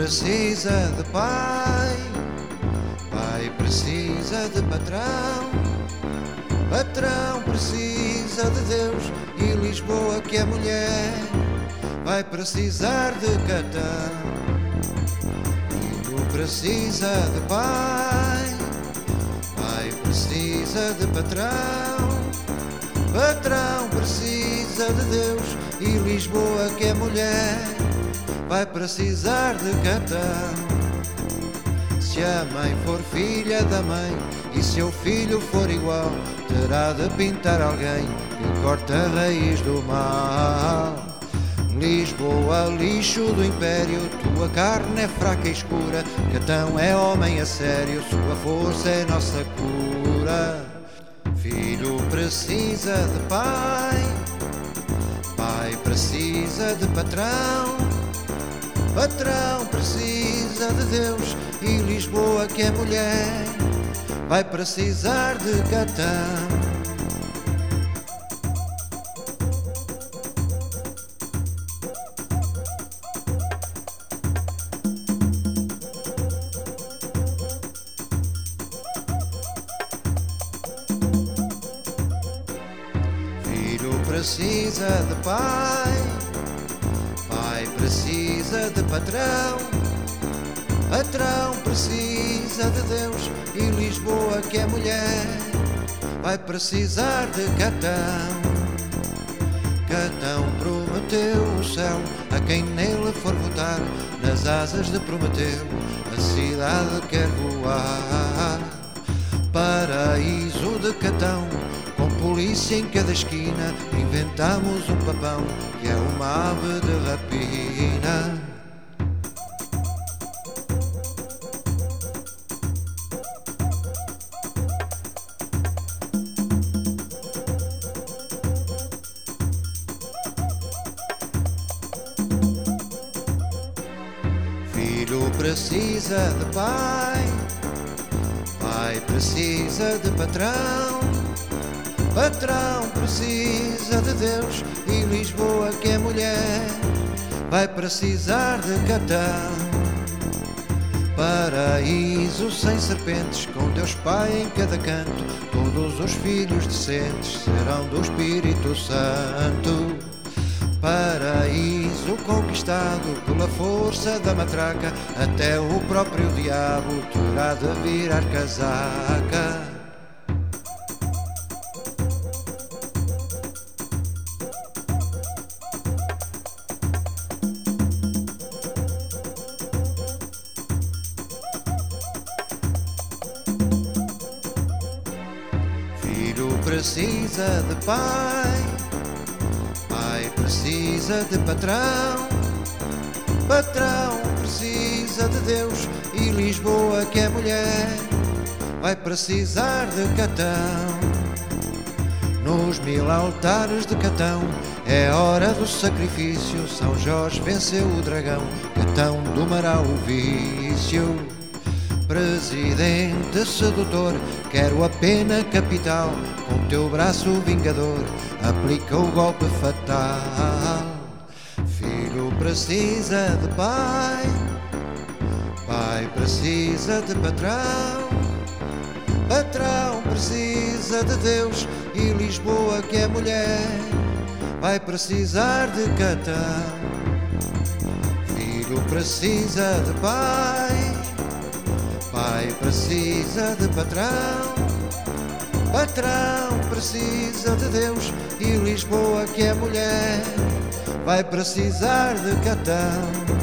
precisa de pai, pai precisa de patrão, patrão precisa de Deus e Lisboa que é mulher vai precisar de catão. Filho precisa de pai, pai precisa de patrão, patrão precisa de Deus e Lisboa que é mulher vai precisar de catão. Se a mãe for filha da mãe e seu filho for igual, terá de pintar alguém que corta a raiz do mal. Lisboa, lixo do império, tua carne é fraca e escura, Catão é homem a sério, sua força é nossa cura. Filho precisa de pai, pai precisa de patrão, patrão precisa de Deus e Lisboa que é mulher vai precisar de Catão. Filho precisa de pai, pai precisa de patrão, patrão precisa de Deus e Lisboa que é mulher vai precisar de Catão. Catão prometeu o céu a quem nele for votar, nas asas de Prometeu a cidade quer voar. Paraíso de Catão, com polícia em cada esquina, inventamos um papão que é uma ave de rapina. Filho precisa de pai, pai precisa de patrão, patrão precisa de Deus e Lisboa que é mulher vai precisar de Catão. Paraíso sem serpentes, com Deus Pai em cada canto, todos os filhos decentes serão do Espírito Santo. Paraíso conquistado pela força da matraca, até o próprio diabo terá de virar casaca. Filho precisa de pai, pai precisa de patrão, patrão precisa de Deus e Lisboa que é mulher vai precisar de Catão. Nos 1000 altares de Catão é hora do sacrifício, São Jorge venceu o dragão, Catão domará o vício. Presidente sedutor, quero a pena capital, com teu braço vingador aplica o golpe fatal. Filho precisa de pai, pai precisa de patrão, patrão precisa de Deus e Lisboa que é mulher vai precisar de Catão. Filho precisa de pai, pai precisa de patrão, patrão precisa de Deus e Lisboa que é mulher vai precisar de Catão.